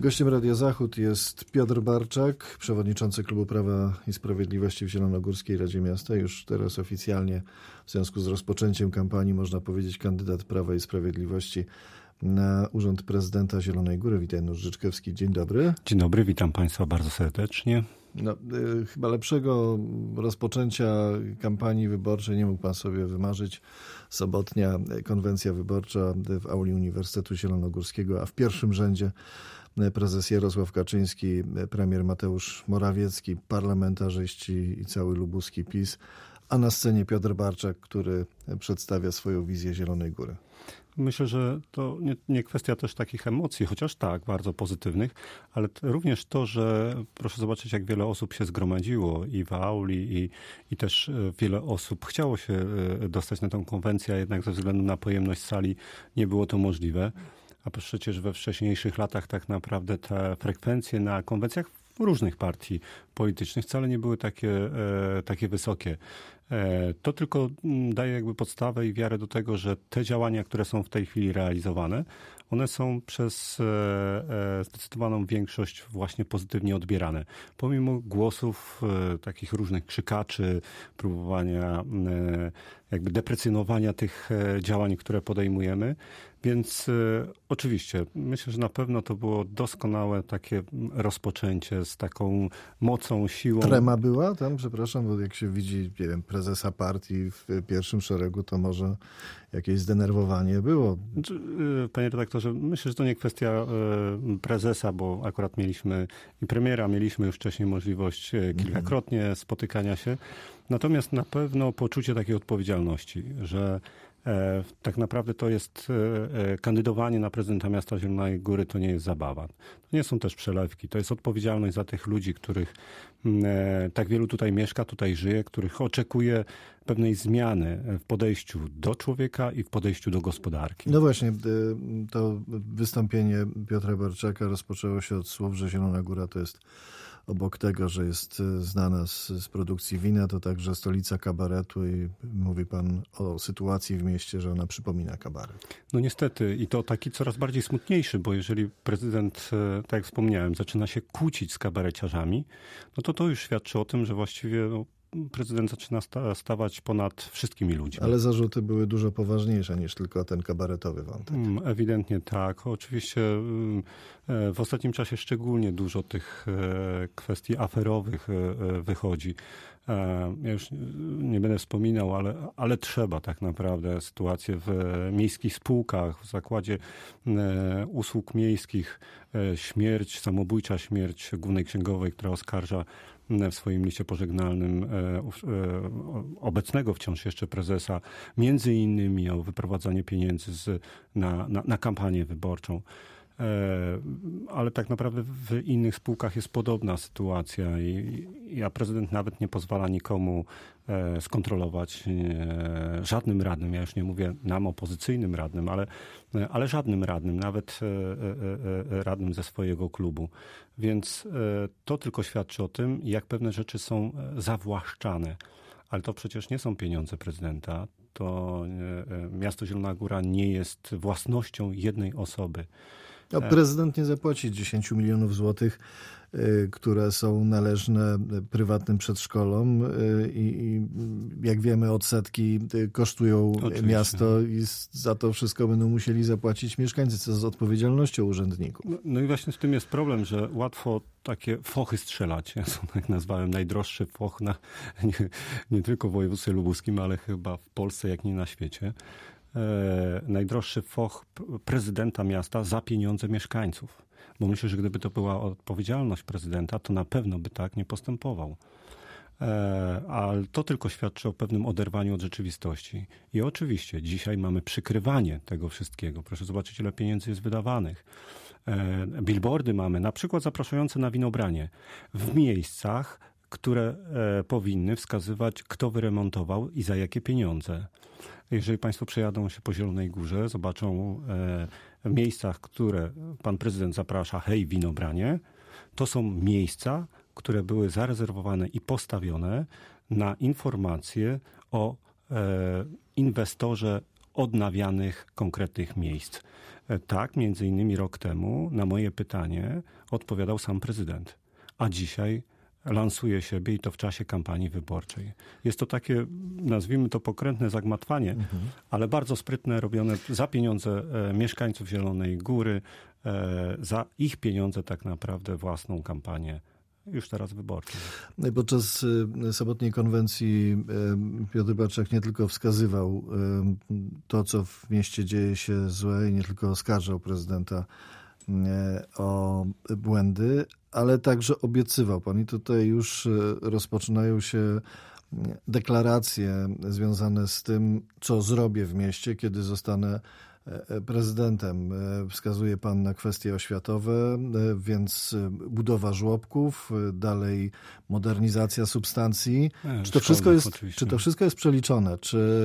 Gościem Radia Zachód jest Piotr Barczak, przewodniczący Klubu Prawa i Sprawiedliwości w Zielonogórskiej Radzie Miasta. Już teraz oficjalnie w związku z rozpoczęciem kampanii, można powiedzieć, kandydat Prawa i Sprawiedliwości na urząd prezydenta Zielonej Góry. Witaj, Janusz Życzkowski. Dzień dobry. Dzień dobry, witam Państwa bardzo serdecznie. Chyba lepszego rozpoczęcia kampanii wyborczej nie mógł pan sobie wymarzyć. Sobotnia konwencja wyborcza w auli Uniwersytetu Zielonogórskiego, a w pierwszym rzędzie prezes Jarosław Kaczyński, premier Mateusz Morawiecki, parlamentarzyści i cały lubuski PiS, a na scenie Piotr Barczak, który przedstawia swoją wizję Zielonej Góry. Myślę, że to nie kwestia też takich emocji, chociaż tak, bardzo pozytywnych, ale również to, że proszę zobaczyć, jak wiele osób się zgromadziło i w auli, i też wiele osób chciało się dostać na tę konwencję, a jednak ze względu na pojemność sali nie było to możliwe. A przecież we wcześniejszych latach tak naprawdę te frekwencje na konwencjach różnych partii politycznych wcale nie były takie wysokie. To tylko daje jakby podstawę i wiarę do tego, że te działania, które są w tej chwili realizowane, one są przez zdecydowaną większość właśnie pozytywnie odbierane. Pomimo głosów takich różnych krzykaczy, próbowania jakby deprecjonowania tych działań, które podejmujemy. Więc oczywiście myślę, że na pewno to było doskonałe takie rozpoczęcie z taką mocą, siłą. Trema była tam, przepraszam, bo jak się widzi, nie wiem, prezesa partii w pierwszym szeregu, to może jakieś zdenerwowanie było. Panie redaktorze, myślę, że to nie kwestia prezesa, bo akurat mieliśmy i premiera, mieliśmy już wcześniej możliwość kilkakrotnie spotykania się. Natomiast na pewno poczucie takiej odpowiedzialności, że tak naprawdę to jest kandydowanie na prezydenta miasta Zielonej Góry, to nie jest zabawa. To nie są też przelewki. To jest odpowiedzialność za tych ludzi, których tak wielu tutaj mieszka, tutaj żyje, których oczekuje pewnej zmiany w podejściu do człowieka i w podejściu do gospodarki. No właśnie, to wystąpienie Piotra Barczaka rozpoczęło się od słów, że Zielona Góra to jest, obok tego, że jest znana z produkcji wina, to także stolica kabaretu i mówi pan o sytuacji w mieście, że ona przypomina kabaret. No niestety i to taki coraz bardziej smutniejszy, bo jeżeli prezydent, tak jak wspomniałem, zaczyna się kłócić z kabareciarzami, no to już świadczy o tym, że właściwie prezydent zaczyna stawać ponad wszystkimi ludźmi. Ale zarzuty były dużo poważniejsze niż tylko ten kabaretowy wątek. Ewidentnie tak. Oczywiście w ostatnim czasie szczególnie dużo tych kwestii aferowych wychodzi. Ja już nie będę wspominał, ale trzeba tak naprawdę sytuację w miejskich spółkach, w zakładzie usług miejskich, samobójcza śmierć głównej księgowej, która oskarża w swoim liście pożegnalnym obecnego wciąż jeszcze prezesa, między innymi o wyprowadzanie pieniędzy na kampanię wyborczą. Ale tak naprawdę w innych spółkach jest podobna sytuacja a prezydent nawet nie pozwala nikomu skontrolować, żadnym radnym, ja już nie mówię nam opozycyjnym radnym, ale żadnym radnym, nawet radnym ze swojego klubu. Więc to tylko świadczy o tym, jak pewne rzeczy są zawłaszczane. Ale to przecież nie są pieniądze prezydenta. To miasto Zielona Góra nie jest własnością jednej osoby. Prezydent nie zapłaci 10 milionów złotych, które są należne prywatnym przedszkolom i jak wiemy, odsetki kosztują oczywiście miasto i za to wszystko będą musieli zapłacić mieszkańcy, co z odpowiedzialnością urzędników. No i właśnie w tym jest problem, że łatwo takie fochy strzelać. Ja to tak nazwałem najdroższy foch nie tylko w województwie lubuskim, ale chyba w Polsce, jak nie na świecie. Najdroższy foch prezydenta miasta za pieniądze mieszkańców. Bo myślę, że gdyby to była odpowiedzialność prezydenta, to na pewno by tak nie postępował. Ale to tylko świadczy o pewnym oderwaniu od rzeczywistości. I oczywiście dzisiaj mamy przykrywanie tego wszystkiego. Proszę zobaczyć, ile pieniędzy jest wydawanych. Billboardy mamy, na przykład zapraszające na winobranie w miejscach, które powinny wskazywać, kto wyremontował i za jakie pieniądze. Jeżeli państwo przejadą się po Zielonej Górze, zobaczą w miejscach, które pan prezydent zaprasza, hej, winobranie, to są miejsca, które były zarezerwowane i postawione na informacje o inwestorze odnawianych konkretnych miejsc. Tak, między innymi rok temu na moje pytanie odpowiadał sam prezydent, a dzisiaj lansuje siebie i to w czasie kampanii wyborczej. Jest to takie, nazwijmy to pokrętne zagmatwanie, ale bardzo sprytne, robione za pieniądze mieszkańców Zielonej Góry, za ich pieniądze tak naprawdę własną kampanię już teraz wyborczą. Podczas sobotniej konwencji Piotr Barczak nie tylko wskazywał to, co w mieście dzieje się złe i nie tylko oskarżał prezydenta o błędy, ale także obiecywał pan. I tutaj już rozpoczynają się deklaracje związane z tym, co zrobię w mieście, kiedy zostanę prezydentem. Wskazuje pan na kwestie oświatowe, więc budowa żłobków, dalej modernizacja substancji. Czy to wszystko jest przeliczone?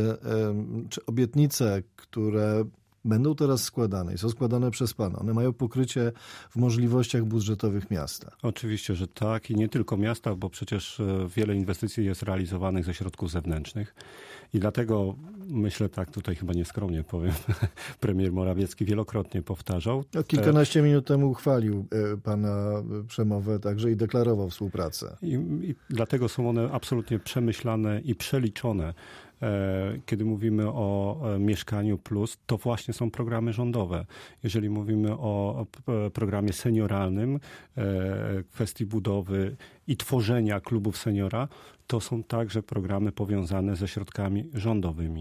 Czy obietnice, które będą teraz składane i są składane przez pana, one mają pokrycie w możliwościach budżetowych miasta? Oczywiście, że tak i nie tylko miasta, bo przecież wiele inwestycji jest realizowanych ze środków zewnętrznych i dlatego myślę, tak tutaj chyba nieskromnie powiem, premier Morawiecki wielokrotnie powtarzał. Kilkanaście minut temu uchwalił pana przemowę także i deklarował współpracę. I dlatego są one absolutnie przemyślane i przeliczone. Kiedy mówimy o Mieszkaniu Plus, to właśnie są programy rządowe. Jeżeli mówimy o programie senioralnym, kwestii budowy i tworzenia klubów seniora, to są także programy powiązane ze środkami rządowymi.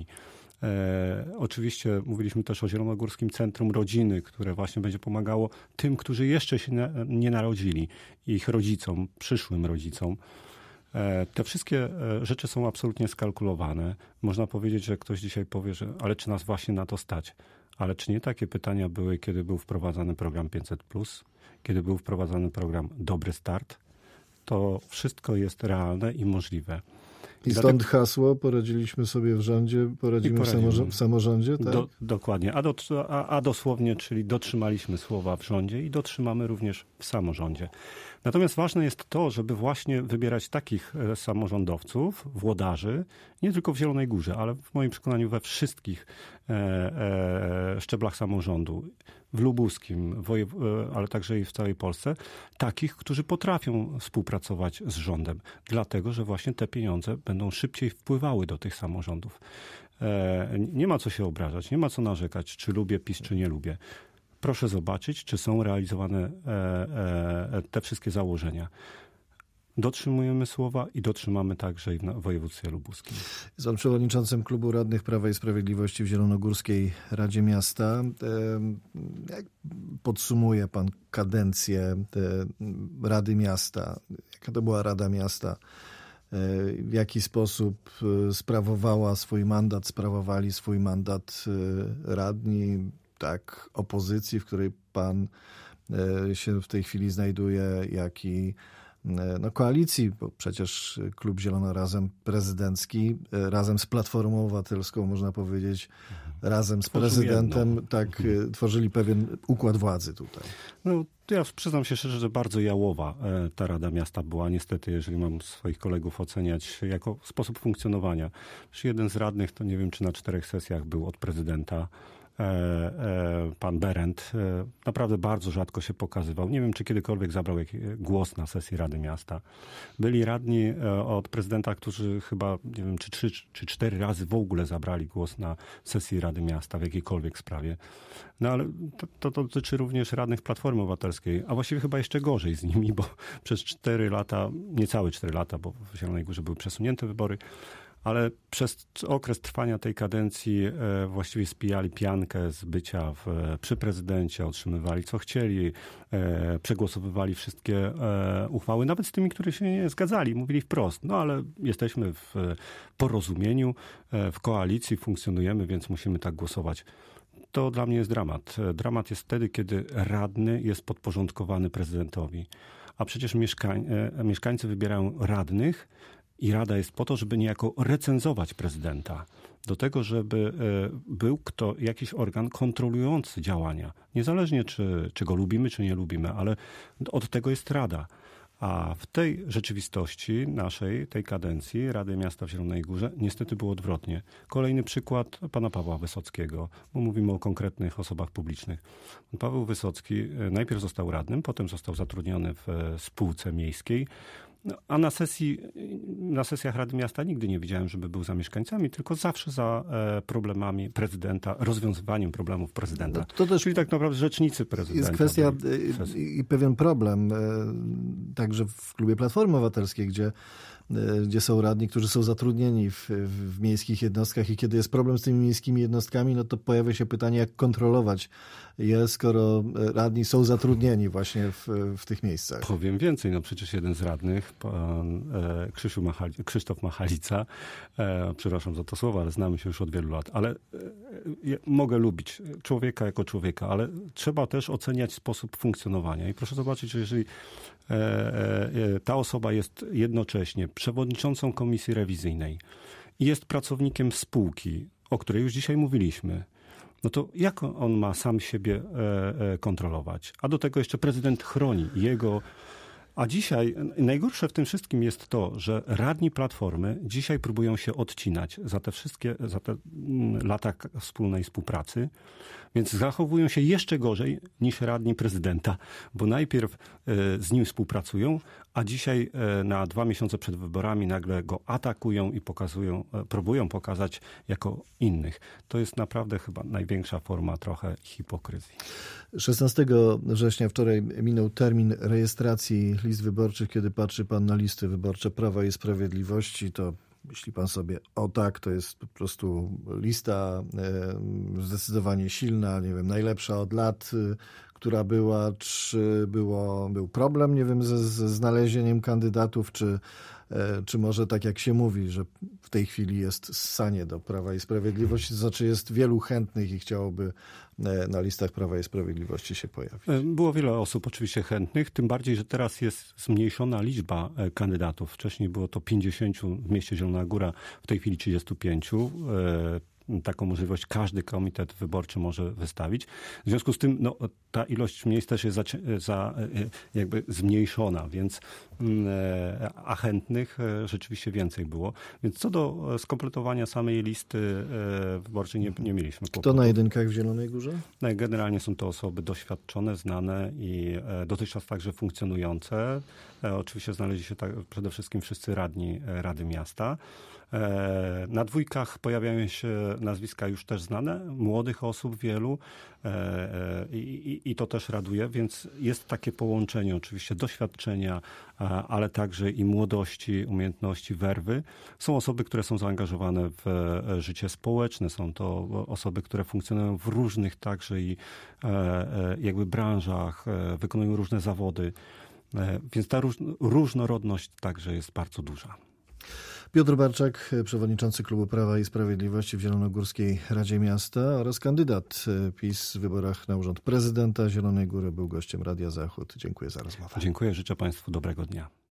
Oczywiście mówiliśmy też o Zielonogórskim Centrum Rodziny, które właśnie będzie pomagało tym, którzy jeszcze się nie narodzili, ich rodzicom, przyszłym rodzicom. Te wszystkie rzeczy są absolutnie skalkulowane. Można powiedzieć, że ktoś dzisiaj powie, że ale czy nas właśnie na to stać? Ale czy nie takie pytania były, kiedy był wprowadzany program 500+, kiedy był wprowadzany program Dobry Start? To wszystko jest realne i możliwe. I stąd hasło poradziliśmy sobie w rządzie, poradzimy w samorządzie? Tak? Dokładnie. A dosłownie, czyli dotrzymaliśmy słowa w rządzie i dotrzymamy również w samorządzie. Natomiast ważne jest to, żeby właśnie wybierać takich samorządowców, włodarzy, nie tylko w Zielonej Górze, ale w moim przekonaniu we wszystkich szczeblach samorządu, w lubuskim, ale także i w całej Polsce, takich, którzy potrafią współpracować z rządem, dlatego że właśnie te pieniądze będą szybciej wpływały do tych samorządów. Nie ma co się obrażać, nie ma co narzekać, czy lubię PiS, czy nie lubię. Proszę zobaczyć, czy są realizowane te wszystkie założenia. Dotrzymujemy słowa i dotrzymamy także i w województwie lubuskim. Jest pan przewodniczącym Klubu Radnych Prawa i Sprawiedliwości w Zielonogórskiej Radzie Miasta. Jak podsumuje pan kadencję Rady Miasta? Jaka to była Rada Miasta? W jaki sposób sprawowali swój mandat radni, tak, opozycji, w której pan się w tej chwili znajduje, jak i koalicji, bo przecież Klub Zielono Razem prezydencki, razem z Platformą Obywatelską, można powiedzieć, razem z prezydentem, tak, tworzyli pewien układ władzy tutaj. No, ja przyznam się szczerze, że bardzo jałowa ta Rada Miasta była. Niestety, jeżeli mam swoich kolegów oceniać jako sposób funkcjonowania. Jeden z radnych, to nie wiem, czy na 4 sesjach był od prezydenta, pan Berend, naprawdę bardzo rzadko się pokazywał. Nie wiem, czy kiedykolwiek zabrał głos na sesji Rady Miasta. Byli radni od prezydenta, którzy chyba, nie wiem, czy 3 czy 4 razy w ogóle zabrali głos na sesji Rady Miasta w jakiejkolwiek sprawie. No ale to dotyczy również radnych Platformy Obywatelskiej, a właściwie chyba jeszcze gorzej z nimi, bo przez 4 lata, niecałe 4 lata, bo w Zielonej Górze były przesunięte wybory, ale przez okres trwania tej kadencji właściwie spijali piankę z bycia przy prezydencie, otrzymywali co chcieli, przegłosowywali wszystkie uchwały, nawet z tymi, które się nie zgadzali. Mówili wprost, no ale jesteśmy w porozumieniu, w koalicji, funkcjonujemy, więc musimy tak głosować. To dla mnie jest dramat. Dramat jest wtedy, kiedy radny jest podporządkowany prezydentowi. A przecież mieszkańcy wybierają radnych, i Rada jest po to, żeby niejako recenzować prezydenta. Do tego, żeby był jakiś organ kontrolujący działania. Niezależnie, czy go lubimy, czy nie lubimy, ale od tego jest Rada. A w tej rzeczywistości naszej, tej kadencji Rady Miasta w Zielonej Górze niestety było odwrotnie. Kolejny przykład pana Pawła Wysockiego, bo mówimy o konkretnych osobach publicznych. Pan Paweł Wysocki najpierw został radnym, potem został zatrudniony w spółce miejskiej, a na sesjach Rady Miasta nigdy nie widziałem, żeby był za mieszkańcami, tylko zawsze za problemami prezydenta, rozwiązywaniem problemów prezydenta. To też czyli tak naprawdę rzecznicy prezydenta. Jest kwestia i pewien problem, także w klubie Platformy Obywatelskiej, gdzie są radni, którzy są zatrudnieni w miejskich jednostkach i kiedy jest problem z tymi miejskimi jednostkami, no to pojawia się pytanie, jak kontrolować je, skoro radni są zatrudnieni właśnie w tych miejscach. Powiem więcej, no przecież jeden z radnych, pan Krzysztof Machalica, przepraszam za to słowo, ale znamy się już od wielu lat, ale mogę lubić człowieka jako człowieka, ale trzeba też oceniać sposób funkcjonowania. I proszę zobaczyć, że jeżeli ta osoba jest jednocześnie przewodniczącą komisji rewizyjnej i jest pracownikiem spółki, o której już dzisiaj mówiliśmy, no to jak on ma sam siebie kontrolować? A do tego jeszcze prezydent chroni jego. A dzisiaj najgorsze w tym wszystkim jest to, że radni Platformy dzisiaj próbują się odcinać za te lata wspólnej współpracy, więc zachowują się jeszcze gorzej niż radni prezydenta, bo najpierw z nim współpracują, a dzisiaj na 2 miesiące przed wyborami nagle go atakują i próbują pokazać jako innych. To jest naprawdę chyba największa forma trochę hipokryzji. 16 września wczoraj minął termin rejestracji list wyborczych. Kiedy patrzy pan na listy wyborcze Prawa i Sprawiedliwości, to myśli pan sobie, o tak, to jest po prostu lista zdecydowanie silna, nie wiem, najlepsza od lat, która była, czy był problem, nie wiem, ze znalezieniem kandydatów, czy może tak jak się mówi, że w tej chwili jest ssanie do Prawa i Sprawiedliwości, to znaczy jest wielu chętnych i chciałoby na listach Prawa i Sprawiedliwości się pojawić. Było wiele osób oczywiście chętnych, tym bardziej, że teraz jest zmniejszona liczba kandydatów. Wcześniej było to 50 w mieście Zielona Góra, w tej chwili 35. Taką możliwość każdy komitet wyborczy może wystawić. W związku z tym ta ilość miejsc też jest jakby zmniejszona, więc a chętnych rzeczywiście więcej było. Więc co do skompletowania samej listy wyborczej nie mieliśmy kłopotu. Kto na jedynkach w Zielonej Górze? Generalnie są to osoby doświadczone, znane i dotychczas także funkcjonujące. Oczywiście znaleźli się przede wszystkim wszyscy radni Rady Miasta. Na dwójkach pojawiają się nazwiska już też znane, młodych osób wielu i to też raduje, więc jest takie połączenie oczywiście doświadczenia, ale także i młodości, umiejętności, werwy. Są osoby, które są zaangażowane w życie społeczne, są to osoby, które funkcjonują w różnych także i jakby branżach, wykonują różne zawody, więc ta różnorodność także jest bardzo duża. Piotr Barczak, przewodniczący Klubu Prawa i Sprawiedliwości w Zielonogórskiej Radzie Miasta oraz kandydat PiS w wyborach na urząd prezydenta Zielonej Góry, był gościem Radia Zachód. Dziękuję za rozmowę. Dziękuję, życzę Państwu dobrego dnia.